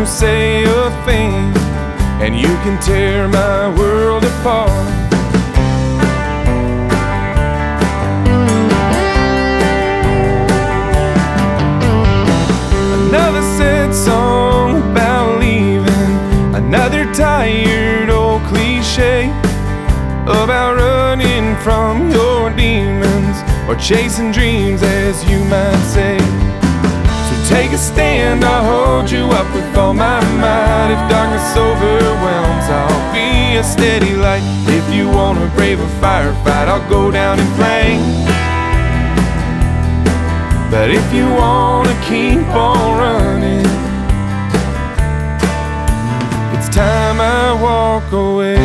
say a thing, and you can tear my world apart. Another sad song about leaving, another tired old cliche about running from your demons, or chasing dreams, as you might say. So take a stand, I'll hold you up with all my might. If darkness overwhelms, I'll be a steady light. If you wanna brave a firefight, I'll go down in flames. But if you wanna keep on running, it's time I walk away.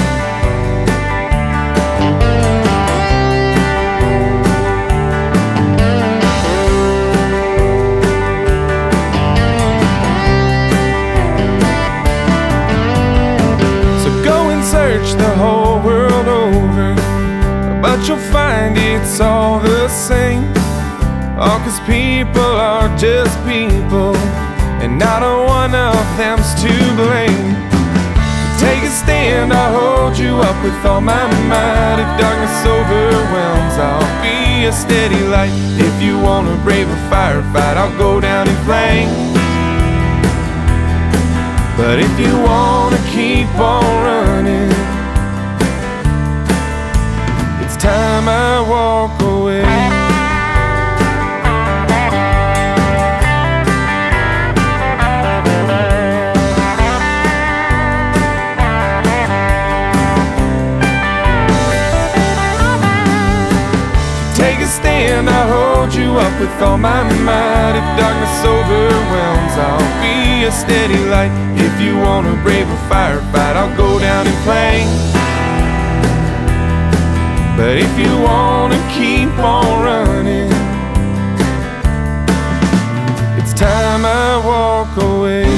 So go and search the whole world over, but you'll find it's all the same. All 'cause people are just people, and not a one of them's to blame. So take a stand, I'll hold you up with all my might. If darkness overwhelms, I'll be a steady light. If you wanna brave a firefight, I'll go down in flames. But if you wanna keep on running, it's time I walk away. Take a stand, I'll hold you up with all my might. If darkness overwhelms, I'll be a steady light. If you wanna brave a firefight, I'll go down in flames. But if you wanna keep on running, it's time I walk away.